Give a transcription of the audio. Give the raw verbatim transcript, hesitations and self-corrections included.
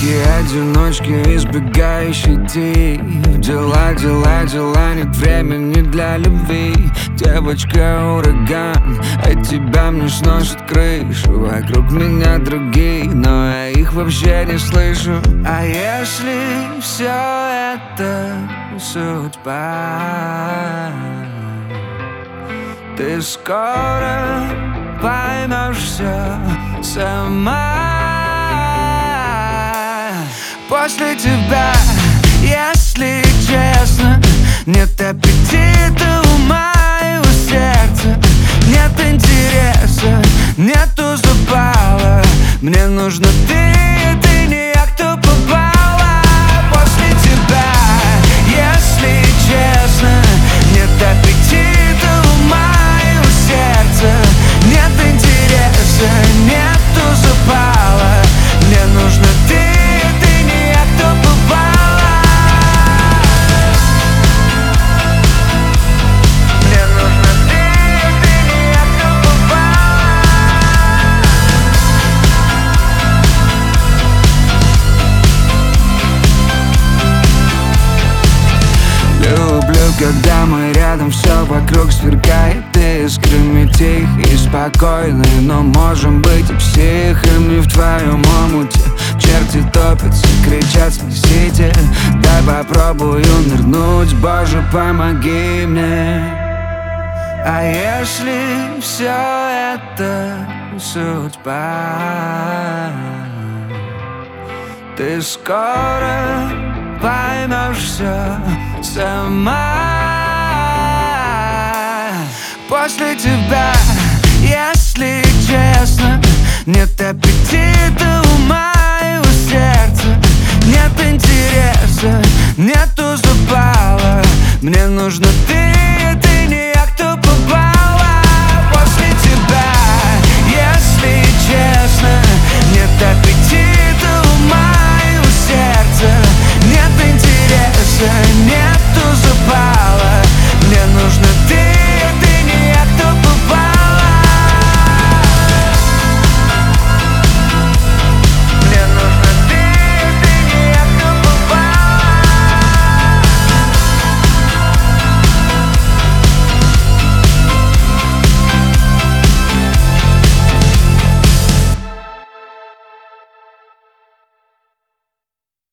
одиночки, избегающие идей. Дела, дела, дела, нет времени для любви. Девочка ураган, от тебя мне сносит крышу. Вокруг меня другие, но я их вообще не слышу. А если все это судьба, ты скоро поймешь все сама. После тебя, если честно, нет аппетита у моего сердца. Нет интереса, нету запала. Мне нужно ты, ты не я, кто попала. После тебя, если честно, нет аппетита у моего сердца. Нет интереса, нету запала. Мне нужно ты, ты не я, кто попала. Мне нужно ты, ты не я, кто попала. Люблю, когда мы рядом, все вокруг сверкает искрами, тихо и спокойно. Но можем быть и психами в твоем омуте. Черти топятся, кричат спасите. Дай попробую нырнуть, Боже, помоги мне. А если все это судьба, ты скоро поймешь все сама. После тебя, если честно, нет аппетита у моего сердца. Нет интереса, нету запала. Мне нужно ты.